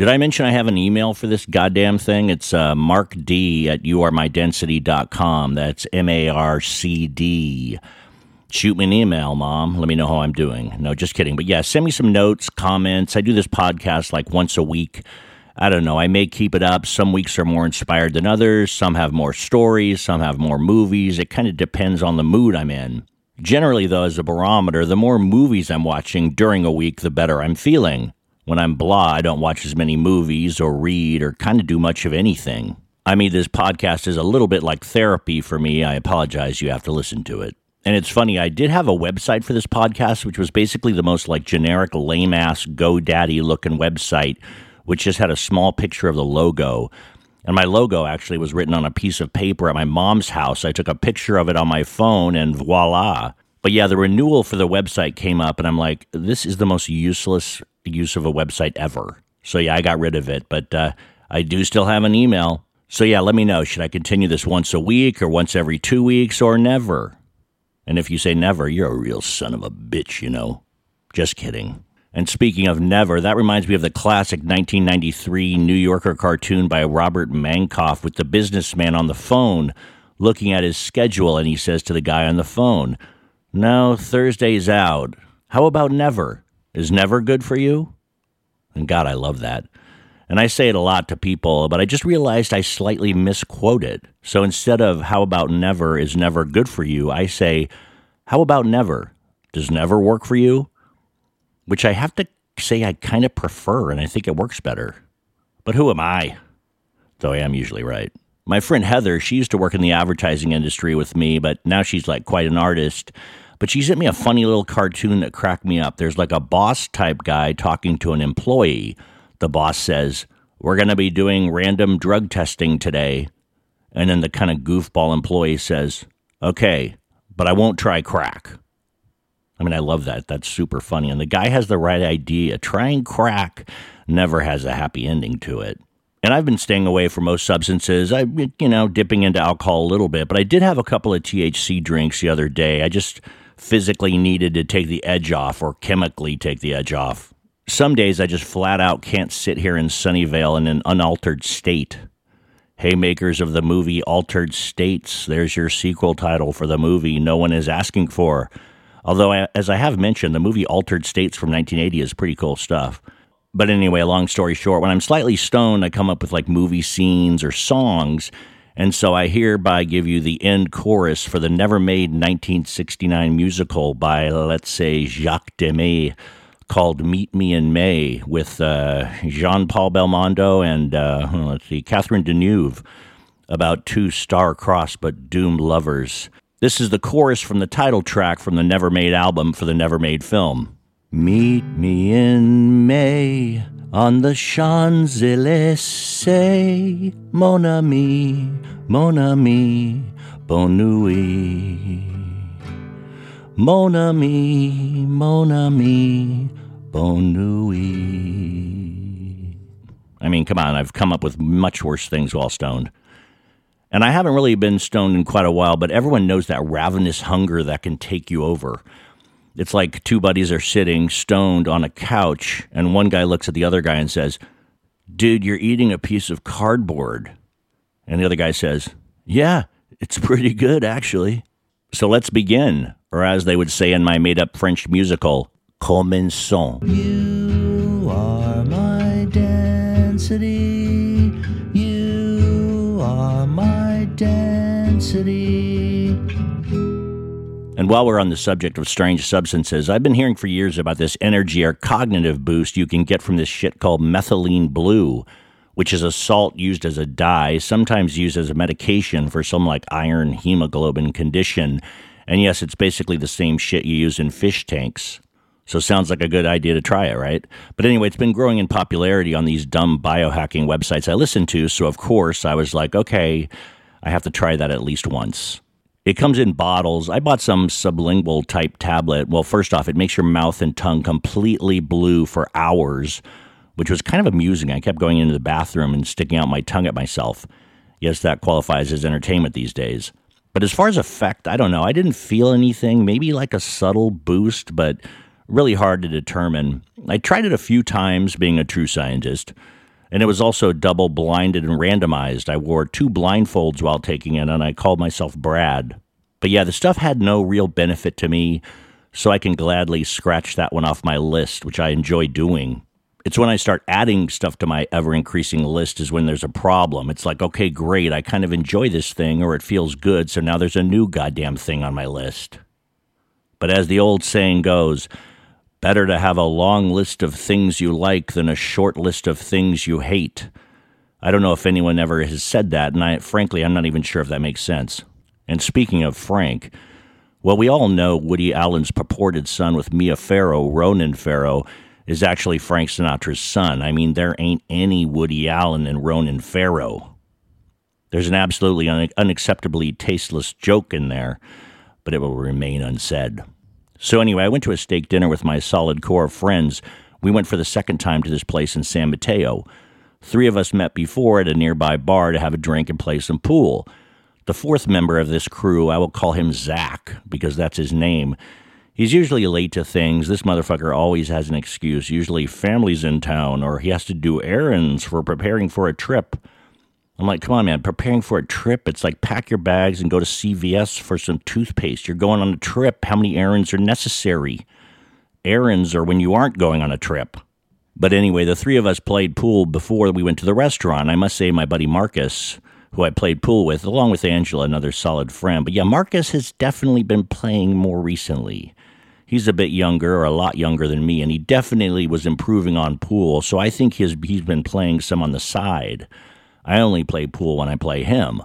Did I mention I have an email for this goddamn thing? It's markd@youaremydensity.com. That's MARCD. Shoot me an email, Mom. Let me know how I'm doing. No, just kidding. But yeah, send me some notes, comments. I do this podcast like once a week. I don't know. I may keep it up. Some weeks are more inspired than others. Some have more stories. Some have more movies. It kind of depends on the mood I'm in. Generally, though, as a barometer, the more movies I'm watching during a week, the better I'm feeling. When I'm blah, I don't watch as many movies or read or kind of do much of anything. I mean, this podcast is a little bit like therapy for me. I apologize. You have to listen to it. And it's funny, I did have a website for this podcast, which was basically the most like generic, lame-ass, GoDaddy-looking website, which just had a small picture of the logo. And my logo actually was written on a piece of paper at my mom's house. I took a picture of it on my phone, and voila. But yeah, the renewal for the website came up, and I'm like, this is the most useless use of a website ever. So yeah, I got rid of it, but I do still have an email. So yeah, let me know. Should I continue this once a week or once every 2 weeks or never? And if you say never, you're a real son of a bitch, you know. Just kidding. And speaking of never, that reminds me of the classic 1993 New Yorker cartoon by Robert Mankoff with the businessman on the phone looking at his schedule, and he says to the guy on the phone, "No, Thursday's out. How about never? Is never good for you?" And God, I love that. And I say it a lot to people, but I just realized I slightly misquoted. So instead of how about never is never good for you, I say, how about never? Does never work for you? Which I have to say I kind of prefer, and I think it works better. But who am I? Though I am usually right. My friend Heather, she used to work in the advertising industry with me, but now she's like quite an artist. But she sent me a funny little cartoon that cracked me up. There's like a boss type guy talking to an employee. The boss says, "We're going to be doing random drug testing today." And then the kind of goofball employee says, "Okay, but I won't try crack." I mean, I love that. That's super funny. And the guy has the right idea. Trying crack never has a happy ending to it. And I've been staying away from most substances. Dipping into alcohol a little bit. But I did have a couple of THC drinks the other day. I just physically needed to take the edge off, or chemically take the edge off. Some days I just flat out can't sit here in Sunnyvale in an unaltered state. Hey, makers of the movie Altered States, there's your sequel title for the movie no one is asking for. Although, as I have mentioned, the movie Altered States from 1980 is pretty cool stuff. But anyway, long story short, when I'm slightly stoned, I come up with like movie scenes or songs. And so I hereby give you the end chorus for the never-made 1969 musical by, let's say, Jacques Demy, called Meet Me in May, with Jean-Paul Belmondo and, Catherine Deneuve, about two star-crossed but doomed lovers. This is the chorus from the title track from the Never-Made album for the Never-Made film. Meet me in May on the Champs-Élysées, mon ami, bonne nuit. Mon ami, bonne nuit. I mean, come on, I've come up with much worse things while stoned. And I haven't really been stoned in quite a while, but everyone knows that ravenous hunger that can take you over. It's like two buddies are sitting stoned on a couch, and one guy looks at the other guy and says, "Dude, you're eating a piece of cardboard." And the other guy says, "Yeah, it's pretty good, actually." So let's begin, or as they would say in my made-up French musical, commençons. You are my density. You are my density. And while we're on the subject of strange substances, I've been hearing for years about this energy or cognitive boost you can get from this shit called methylene blue, which is a salt used as a dye, sometimes used as a medication for some like iron hemoglobin condition. And yes, it's basically the same shit you use in fish tanks. So sounds like a good idea to try it, right? But anyway, it's been growing in popularity on these dumb biohacking websites I listen to. So of course I was like, okay, I have to try that at least once. It comes in bottles. I bought some sublingual type tablet. Well, first off, it makes your mouth and tongue completely blue for hours, which was kind of amusing. I kept going into the bathroom and sticking out my tongue at myself. Yes, that qualifies as entertainment these days. But as far as effect, I don't know. I didn't feel anything, maybe like a subtle boost, but really hard to determine. I tried it a few times, being a true scientist. And it was also double-blinded and randomized. I wore 2 blindfolds while taking it, and I called myself Brad. But yeah, the stuff had no real benefit to me, so I can gladly scratch that one off my list, which I enjoy doing. It's when I start adding stuff to my ever-increasing list is when there's a problem. It's like, okay, great, I kind of enjoy this thing, or it feels good, so now there's a new goddamn thing on my list. But as the old saying goes, better to have a long list of things you like than a short list of things you hate. I don't know if anyone ever has said that, and frankly, I'm not even sure if that makes sense. And speaking of Frank, well, we all know Woody Allen's purported son with Mia Farrow, Ronan Farrow, is actually Frank Sinatra's son. I mean, there ain't any Woody Allen and Ronan Farrow. There's an absolutely unacceptably tasteless joke in there, but it will remain unsaid. So anyway, I went to a steak dinner with my solid core of friends. We went for the second time to this place in San Mateo. 3 of us met before at a nearby bar to have a drink and play some pool. The 4th member of this crew, I will call him Zach, because that's his name. He's usually late to things. This motherfucker always has an excuse. Usually family's in town, or he has to do errands for preparing for a trip. I'm like, come on, man, preparing for a trip? It's like pack your bags and go to CVS for some toothpaste. You're going on a trip. How many errands are necessary? Errands are when you aren't going on a trip. But anyway, the 3 of us played pool before we went to the restaurant. I must say my buddy Marcus, who I played pool with, along with Angela, another solid friend. But yeah, Marcus has definitely been playing more recently. He's a bit younger, or a lot younger than me, and he definitely was improving on pool, so I think he's been playing some on the side. I only play pool when I play him.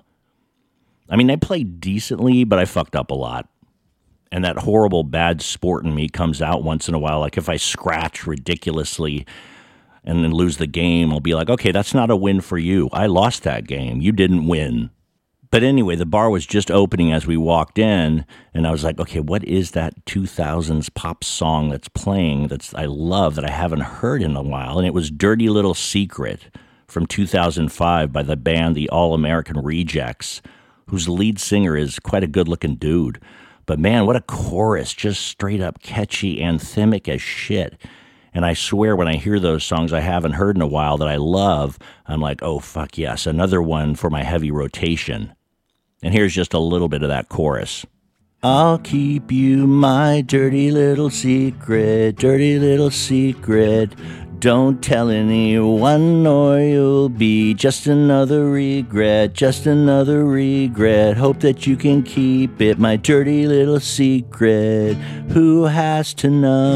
I mean, I played decently, but I fucked up a lot. And that horrible bad sport in me comes out once in a while. Like if I scratch ridiculously and then lose the game, I'll be like, okay, that's not a win for you. I lost that game. You didn't win. But anyway, the bar was just opening as we walked in, and I was like, okay, what is that 2000s pop song that's playing I love that I haven't heard in a while? And it was Dirty Little Secret from 2005 by the band The All-American Rejects, whose lead singer is quite a good-looking dude. But man, what a chorus, just straight up catchy, anthemic as shit. And I swear when I hear those songs I haven't heard in a while that I love, I'm like, oh, fuck yes, another one for my heavy rotation. And here's just a little bit of that chorus. I'll keep you my dirty little secret, dirty little secret. Don't tell anyone or you'll be just another regret, just another regret. Hope that you can keep it, my dirty little secret. Who has to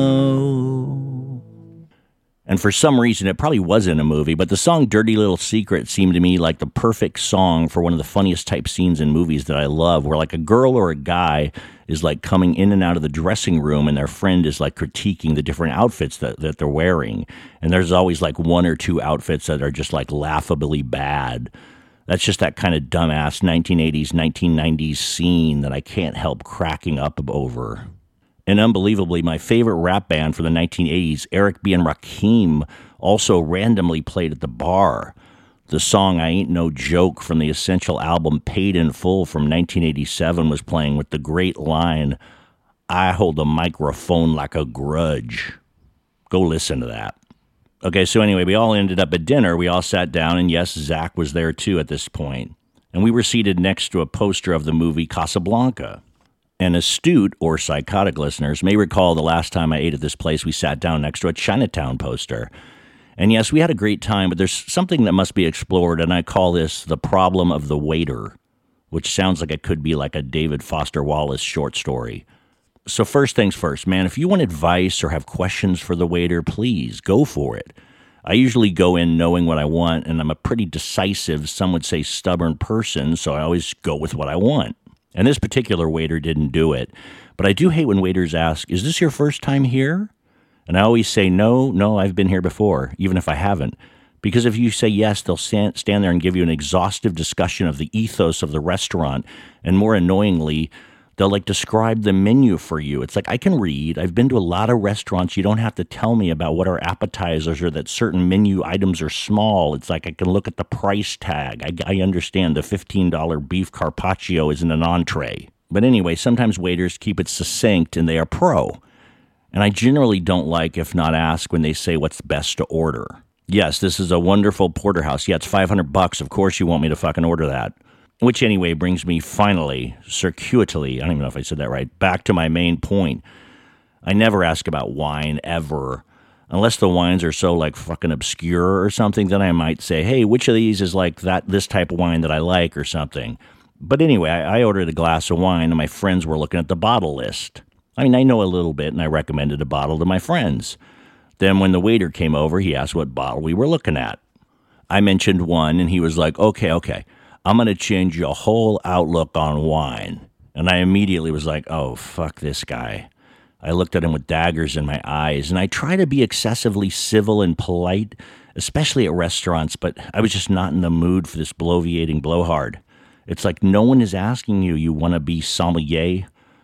know? And for some reason, it probably wasn't a movie, but the song Dirty Little Secret seemed to me like the perfect song for one of the funniest type scenes in movies that I love, where like a girl or a guy is like coming in and out of the dressing room and their friend is like critiquing the different outfits that they're wearing. And there's always like 1 or 2 outfits that are just like laughably bad. That's just that kind of dumbass 1980s, 1990s scene that I can't help cracking up over. And unbelievably, my favorite rap band from the 1980s, Eric B. and Rakim, also randomly played at the bar. The song I Ain't No Joke from the Essential album Paid in Full from 1987 was playing with the great line, I hold the microphone like a grudge. Go listen to that. Okay, so anyway, we all ended up at dinner. We all sat down, and yes, Zach was there too at this point. And we were seated next to a poster of the movie Casablanca. And astute or psychotic listeners may recall the last time I ate at this place, we sat down next to a Chinatown poster. And yes, we had a great time, but there's something that must be explored, and I call this the problem of the waiter, which sounds like it could be like a David Foster Wallace short story. So first things first, man, if you want advice or have questions for the waiter, please go for it. I usually go in knowing what I want, and I'm a pretty decisive, some would say stubborn person, so I always go with what I want. And this particular waiter didn't do it. But I do hate when waiters ask, is this your first time here? And I always say, no, I've been here before, even if I haven't. Because if you say yes, they'll stand there and give you an exhaustive discussion of the ethos of the restaurant. And more annoyingly, they'll like describe the menu for you. It's like, I can read. I've been to a lot of restaurants. You don't have to tell me about what are appetizers or that certain menu items are small. It's like I can look at the price tag. I understand the $15 beef carpaccio isn't an entree. But anyway, sometimes waiters keep it succinct and they are pro. And I generally don't like, if not ask, when they say what's best to order. Yes, this is a wonderful porterhouse. Yeah, it's $500. Of course you want me to fucking order that. Which anyway brings me finally, circuitously, I don't even know if I said that right, back to my main point. I never ask about wine, ever. Unless the wines are so like fucking obscure or something, then I might say, hey, which of these is like this type of wine that I like or something. But anyway, I ordered a glass of wine and my friends were looking at the bottle list. I mean, I know a little bit and I recommended a bottle to my friends. Then when the waiter came over, he asked what bottle we were looking at. I mentioned one and he was like, okay, I'm going to change your whole outlook on wine. And I immediately was like, oh, fuck this guy. I looked at him with daggers in my eyes, and I try to be excessively civil and polite, especially at restaurants, but I was just not in the mood for this bloviating blowhard. It's like no one is asking you want to be sommelier?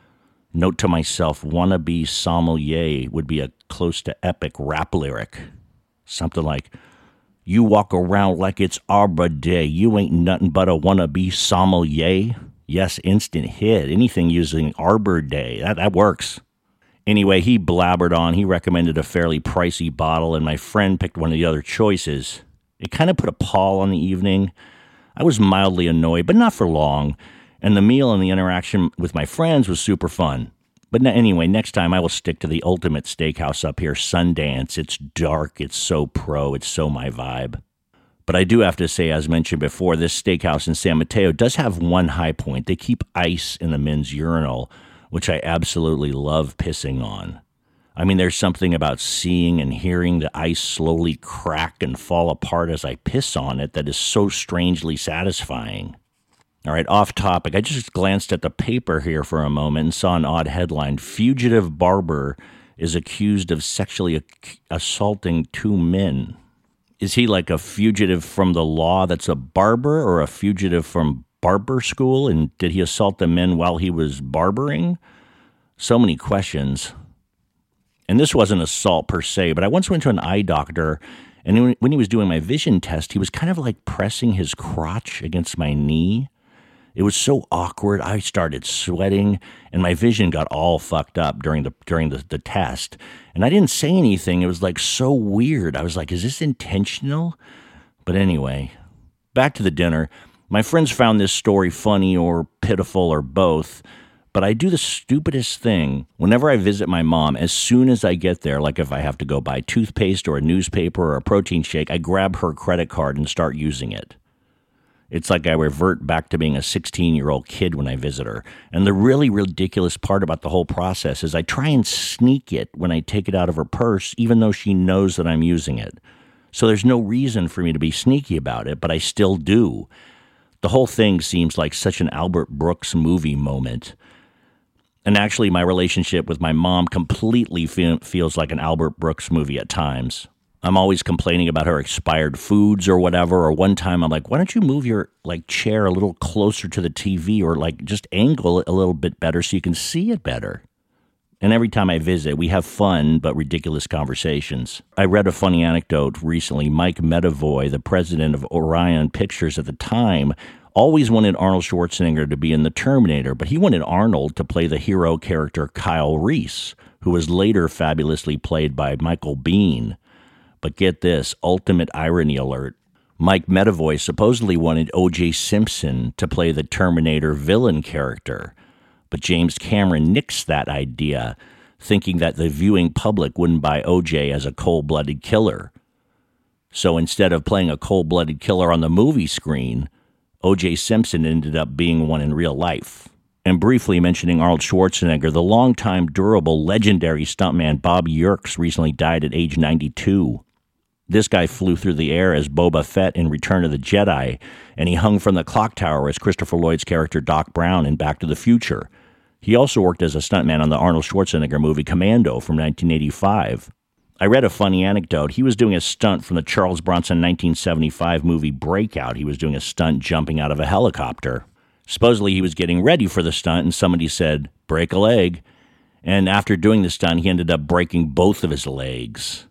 Note to myself, wanna be sommelier would be a close to epic rap lyric. Something like, you walk around like it's Arbor Day. You ain't nothing but a wannabe sommelier. Yes, instant hit. Anything using Arbor Day, that works. Anyway, he blabbered on. He recommended a fairly pricey bottle, and my friend picked one of the other choices. It kind of put a pall on the evening. I was mildly annoyed, but not for long. And the meal and the interaction with my friends was super fun. But anyway, next time I will stick to the ultimate steakhouse up here, Sundance. It's dark, it's so pro, it's so my vibe. But I do have to say, as mentioned before, this steakhouse in San Mateo does have one high point. They keep ice in the men's urinal, which I absolutely love pissing on. I mean, there's something about seeing and hearing the ice slowly crack and fall apart as I piss on it that is so strangely satisfying. All right, off topic. I just glanced at the paper here for a moment and saw an odd headline. Fugitive barber is accused of sexually assaulting 2 men. Is he like a fugitive from the law that's a barber, or a fugitive from barber school? And did he assault the men while he was barbering? So many questions. And this wasn't assault per se, but I once went to an eye doctor, and when he was doing my vision test, he was kind of like pressing his crotch against my knee. It was so awkward. I started sweating, and my vision got all fucked up during the test. And I didn't say anything. It was like so weird. I was like, is this intentional? But anyway, back to the dinner. My friends found this story funny or pitiful or both. But I do the stupidest thing whenever I visit my mom. As soon as I get there, like if I have to go buy toothpaste or a newspaper or a protein shake, I grab her credit card and start using it. It's like I revert back to being a 16-year-old kid when I visit her. And the really ridiculous part about the whole process is I try and sneak it when I take it out of her purse, even though she knows that I'm using it. So there's no reason for me to be sneaky about it, but I still do. The whole thing seems like such an Albert Brooks movie moment. And actually, my relationship with my mom completely feels like an Albert Brooks movie at times. I'm always complaining about her expired foods or whatever. Or one time I'm like, why don't you move your chair a little closer to the TV, or just angle it a little bit better so you can see it better? And every time I visit, we have fun but ridiculous conversations. I read a funny anecdote recently. Mike Medavoy, the president of Orion Pictures at the time, always wanted Arnold Schwarzenegger to be in The Terminator, but he wanted Arnold to play the hero character Kyle Reese, who was later fabulously played by Michael Biehn. But get this, ultimate irony alert. Mike Medavoy supposedly wanted O.J. Simpson to play the Terminator villain character, but James Cameron nixed that idea, thinking that the viewing public wouldn't buy O.J. as a cold-blooded killer. So instead of playing a cold-blooded killer on the movie screen, O.J. Simpson ended up being one in real life. And briefly mentioning Arnold Schwarzenegger, the longtime, durable, legendary stuntman Bob Yerkes recently died at age 92. This guy flew through the air as Boba Fett in Return of the Jedi, and he hung from the clock tower as Christopher Lloyd's character Doc Brown in Back to the Future. He also worked as a stuntman on the Arnold Schwarzenegger movie Commando from 1985. I read a funny anecdote. He was doing a stunt from the Charles Bronson 1975 movie Breakout. He was doing a stunt jumping out of a helicopter. Supposedly he was getting ready for the stunt, and somebody said, break a leg. And after doing the stunt, he ended up breaking both of his legs.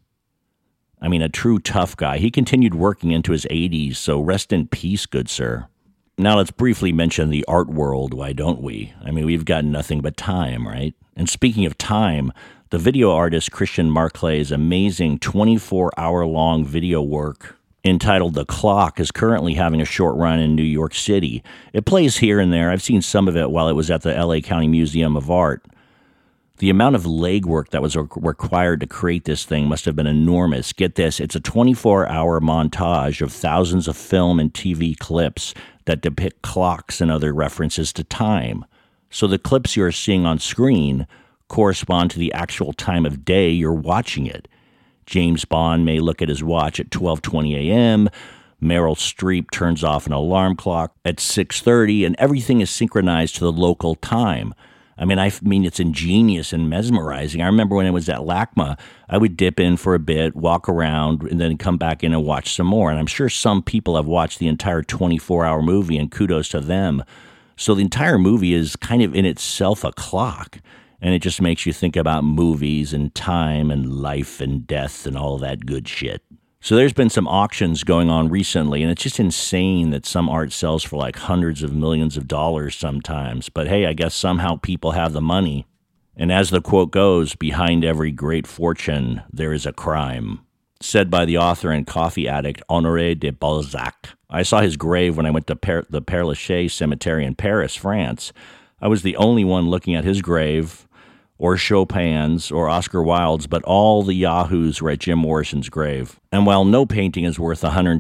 I mean, a true tough guy. He continued working into his 80s, so rest in peace, good sir. Now let's briefly mention the art world, why don't we? I mean, we've got nothing but time, right? And speaking of time, The video artist Christian Marclay's amazing 24-hour-long video work entitled The Clock is currently having a short run in New York City. It plays here and there. I've seen some of it while it was at the LA County Museum of Art. The amount of legwork that was required to create this thing must have been enormous. Get this, it's a 24-hour montage of thousands of film and TV clips that depict clocks and other references to time. So the clips you're seeing on screen correspond to the actual time of day you're watching it. James Bond may look at his watch at 12:20 a.m., Meryl Streep turns off an alarm clock at 6:30, and everything is synchronized to the local time. I mean, it's ingenious and mesmerizing. I remember when I was at LACMA, I would dip in for a bit, walk around, and then come back in and watch some more. And I'm sure some people have watched the entire 24-hour movie, and kudos to them. So the entire movie is kind of in itself a clock. And it just makes you think about movies and time and life and death and all that good shit. So there's been some auctions going on recently, and it's just insane that some art sells for like hundreds of millions of dollars sometimes. But hey, I guess somehow people have the money. And as the quote goes, behind every great fortune, there is a crime. Said by the author and coffee addict Honoré de Balzac. I saw his grave when I went to the Père Lachaise Cemetery in Paris, France. I was the only one looking at his grave, or Chopin's, or Oscar Wilde's, but all the yahoos were at Jim Morrison's grave. And while no painting is worth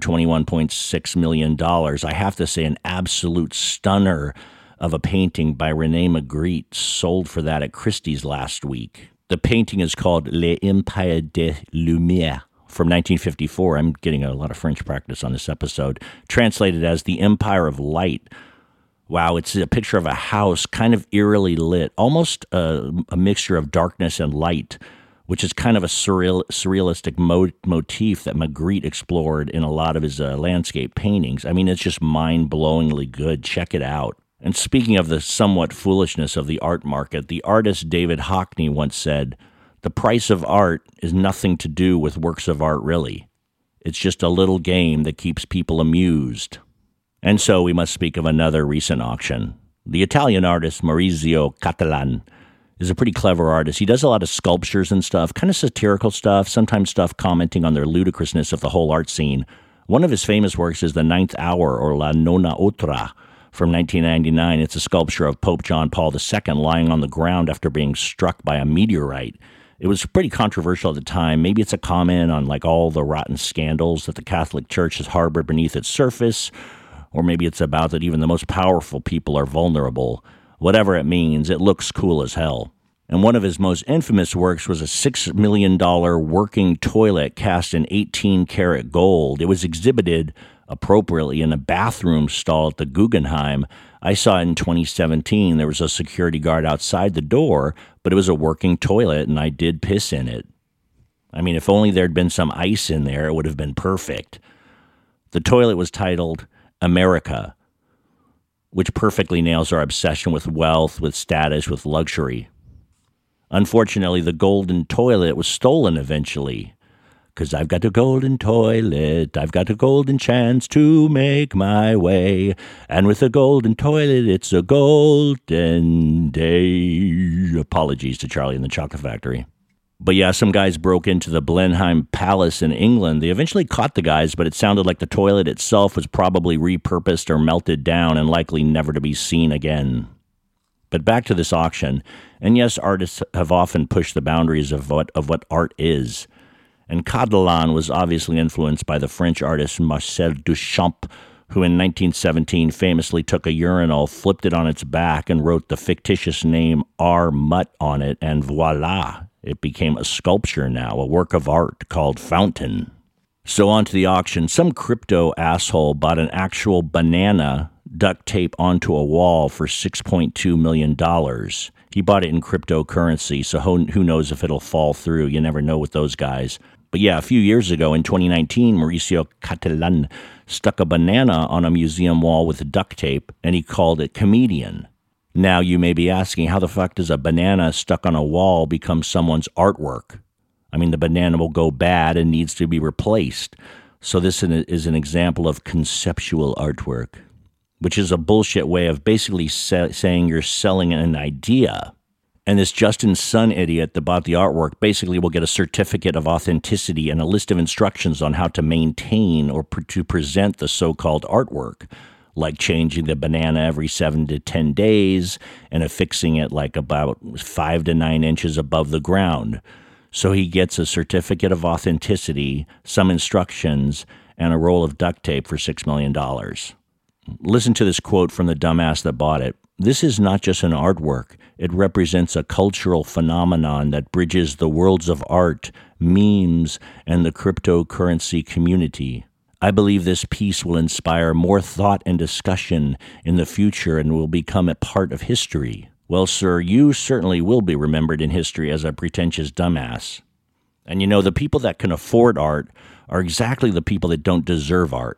$121.6 million, I have to say an absolute stunner of a painting by René Magritte sold for that at Christie's last week. The painting is called L'Empire des Lumières from 1954. I'm getting a lot of French practice on this episode. Translated as The Empire of Light. Wow, it's a picture of a house kind of eerily lit, almost a mixture of darkness and light, which is kind of a surrealistic motif that Magritte explored in a lot of his landscape paintings. I mean, it's just mind-blowingly good. Check it out. And speaking of the somewhat foolishness of the art market, the artist David Hockney once said, "The price of art is nothing to do with works of art, really. It's just a little game that keeps people amused." And so we must speak of another recent auction. The Italian artist Maurizio Cattelan is a pretty clever artist. He does a lot of sculptures and stuff, kind of satirical stuff, sometimes stuff commenting on the ludicrousness of the whole art scene. One of his famous works is The Ninth Hour, or La Nona Ultra, from 1999. It's a sculpture of Pope John Paul II lying on the ground after being struck by a meteorite. It was pretty controversial at the time. Maybe it's a comment on like all the rotten scandals that the Catholic Church has harbored beneath its surface, or maybe it's about that even the most powerful people are vulnerable. Whatever it means, it looks cool as hell. And one of his most infamous works was a $6 million working toilet cast in 18-karat gold. It was exhibited appropriately in a bathroom stall at the Guggenheim. I saw it in 2017. There was a security guard outside the door, but it was a working toilet, and I did piss in it. I mean, if only there'd been some ice in there, it would have been perfect. The toilet was titled America, which perfectly nails our obsession with wealth, with status, with luxury. Unfortunately, the golden toilet was stolen eventually. 'Cause I've got a golden toilet, I've got a golden chance to make my way. And with a golden toilet, it's a golden day. Apologies to Charlie and the Chocolate Factory. But yeah, some guys broke into the Blenheim Palace in England. They eventually caught the guys, but it sounded like the toilet itself was probably repurposed or melted down and likely never to be seen again. But back to this auction, and yes, artists have often pushed the boundaries of what art is. And Cattelan was obviously influenced by the French artist Marcel Duchamp, who in 1917 famously took a urinal, flipped it on its back, and wrote the fictitious name R. Mutt on it, and voila! It became a sculpture now, a work of art called Fountain. So on to the auction. Some crypto asshole bought an actual banana duct tape onto a wall for $6.2 million. He bought it in cryptocurrency, so who knows if it'll fall through. You never know with those guys. But yeah, a few years ago in 2019, Mauricio Cattelan stuck a banana on a museum wall with duct tape, and he called it Comedian. Now, you may be asking, how the fuck does a banana stuck on a wall become someone's artwork? I mean, the banana will go bad and needs to be replaced. So this is an example of conceptual artwork, which is a bullshit way of basically saying you're selling an idea. And this Justin Sun idiot that bought the artwork basically will get a certificate of authenticity and a list of instructions on how to maintain or to present the so-called artwork, like changing the banana every 7 to 10 days and affixing it like about 5 to 9 inches above the ground. So he gets a certificate of authenticity, some instructions, and a roll of duct tape for $6 million. Listen to this quote from the dumbass that bought it. "This is not just an artwork. It represents a cultural phenomenon that bridges the worlds of art, memes, and the cryptocurrency community. I believe this piece will inspire more thought and discussion in the future and will become a part of history." Well, sir, you certainly will be remembered in history as a pretentious dumbass. And you know, the people that can afford art are exactly the people that don't deserve art.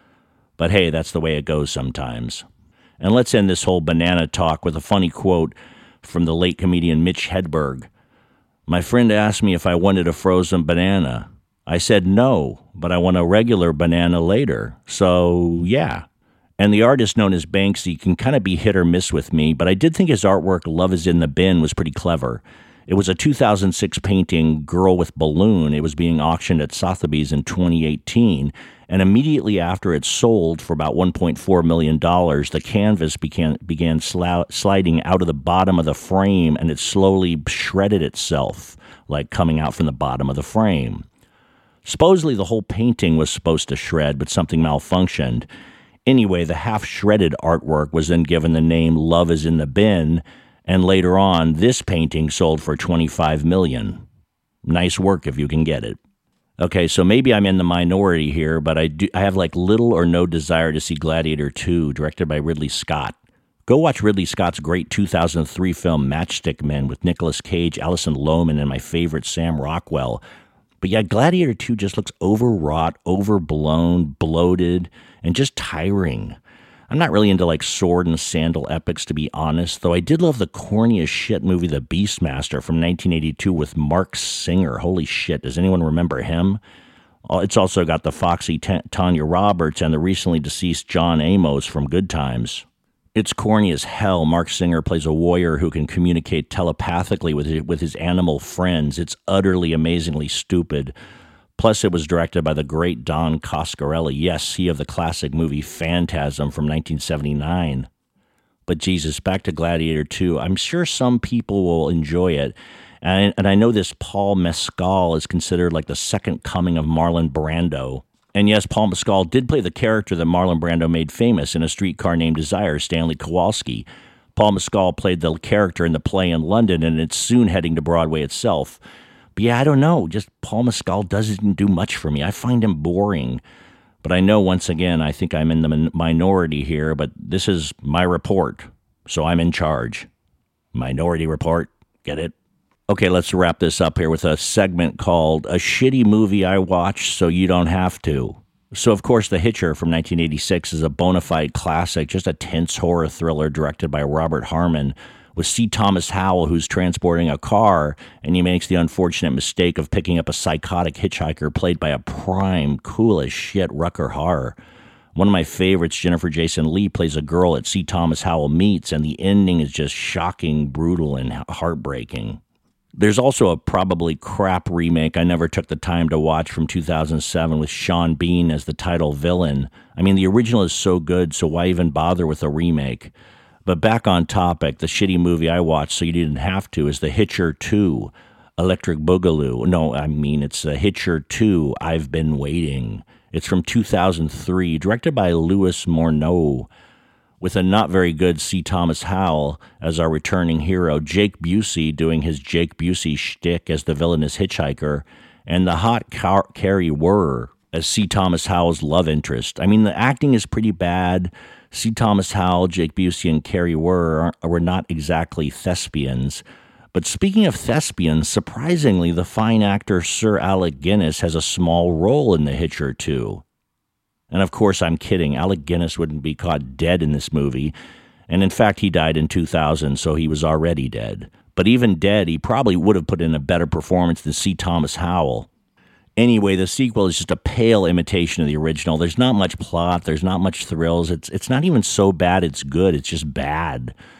But hey, that's the way it goes sometimes. And let's end this whole banana talk with a funny quote from the late comedian Mitch Hedberg. "My friend asked me if I wanted a frozen banana. I said no, but I want a regular banana later. So, yeah." And the artist known as Banksy can kind of be hit or miss with me, but I did think his artwork, Love is in the Bin, was pretty clever. It was a 2006 painting, Girl with Balloon. It was being auctioned at Sotheby's in 2018, and immediately after it sold for about $1.4 million, the canvas began sliding out of the bottom of the frame, and it slowly shredded itself, like coming out from the bottom of the frame. Supposedly, the whole painting was supposed to shred, but something malfunctioned. Anyway, the half-shredded artwork was then given the name Love is in the Bin, and later on, this painting sold for $25 million. Nice work if you can get it. Okay, so maybe I'm in the minority here, but I have like little or no desire to see Gladiator 2, directed by Ridley Scott. Go watch Ridley Scott's great 2003 film Matchstick Men with Nicolas Cage, Alison Lohman, and my favorite Sam Rockwell. But yeah, Gladiator 2 just looks overwrought, overblown, bloated, and just tiring. I'm not really into like sword and sandal epics, to be honest, though I did love the corny as shit movie The Beastmaster from 1982 with Mark Singer. Holy shit, does anyone remember him? It's also got the foxy Tanya Roberts and the recently deceased John Amos from Good Times. It's corny as hell. Mark Singer plays a warrior who can communicate telepathically with his animal friends. It's utterly, amazingly stupid. Plus, it was directed by the great Don Coscarelli. Yes, he of the classic movie Phantasm from 1979. But Jesus, back to Gladiator 2. I'm sure some people will enjoy it. And I know this Paul Mescal is considered like the second coming of Marlon Brando. And yes, Paul Mescal did play the character that Marlon Brando made famous in A Streetcar Named Desire, Stanley Kowalski. Paul Mescal played the character in the play in London, and it's soon heading to Broadway itself. But yeah, I don't know. Just Paul Mescal doesn't do much for me. I find him boring. But I know, once again, I think I'm in the minority here, but this is my report, so I'm in charge. Minority Report. Get it? Okay, let's wrap this up here with a segment called A Shitty Movie I Watched So You Don't Have to. So, of course, The Hitcher from 1986 is a bona fide classic, just a tense horror thriller directed by Robert Harmon, with C. Thomas Howell, who's transporting a car, and he makes the unfortunate mistake of picking up a psychotic hitchhiker played by a prime, cool as shit Rutger Hauer. One of my favorites, Jennifer Jason Leigh, plays a girl that C. Thomas Howell meets, and the ending is just shocking, brutal, and heartbreaking. There's also a probably crap remake I never took the time to watch from 2007 with Sean Bean as the title villain. I mean, the original is so good, so why even bother with a remake? But back on topic, the shitty movie I watched so you didn't have to is The Hitcher 2, Electric Boogaloo. No, I mean, it's The Hitcher 2, I've Been Waiting. It's from 2003, directed by Louis Morneau, with a not very good C. Thomas Howell as our returning hero, Jake Busey doing his Jake Busey shtick as the villainous hitchhiker, and the hot Carrie Wurr as C. Thomas Howell's love interest. I mean, the acting is pretty bad. C. Thomas Howell, Jake Busey, and Carrie Wurr were not exactly thespians. But speaking of thespians, surprisingly, the fine actor Sir Alec Guinness has a small role in The Hitcher 2. And of course, I'm kidding. Alec Guinness wouldn't be caught dead in this movie. And in fact, he died in 2000, so he was already dead. But even dead, he probably would have put in a better performance than C. Thomas Howell. Anyway, the sequel is just a pale imitation of the original. There's not much plot. There's not much thrills. It's not even so bad it's good. It's just bad.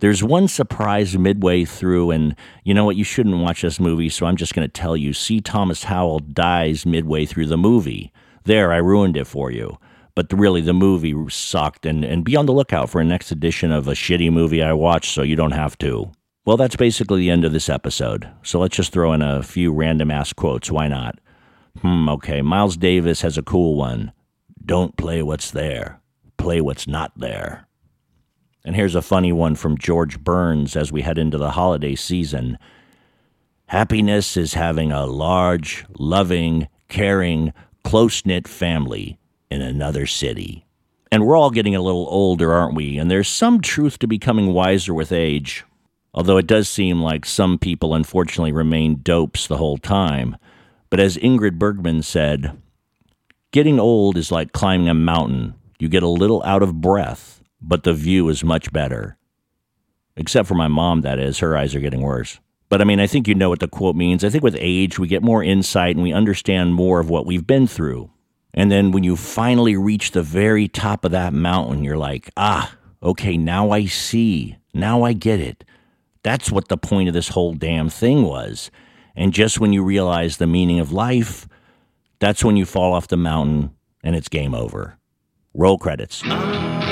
There's one surprise midway through, and you know what? You shouldn't watch this movie, so I'm just going to tell you. C. Thomas Howell dies midway through the movie. There, I ruined it for you. But really, the movie sucked, and be on the lookout for a next edition of a shitty movie I watched so you don't have to. Well, that's basically the end of this episode, so let's just throw in a few random-ass quotes. Why not? Okay, Miles Davis has a cool one. Don't play what's there. Play what's not there. And here's a funny one from George Burns as we head into the holiday season. Happiness is having a large, loving, caring, close-knit family in another city. And we're all getting a little older, aren't we? And there's some truth to becoming wiser with age. Although it does seem like some people unfortunately remain dopes the whole time. But as Ingrid Bergman said, getting old is like climbing a mountain. You get a little out of breath, but the view is much better. Except for my mom, that is. Her eyes are getting worse. But I mean, I think you know what the quote means. I think with age, we get more insight and we understand more of what we've been through. And then when you finally reach the very top of that mountain, you're like, okay, now I see. Now I get it. That's what the point of this whole damn thing was. And just when you realize the meaning of life, that's when you fall off the mountain and it's game over. Roll credits.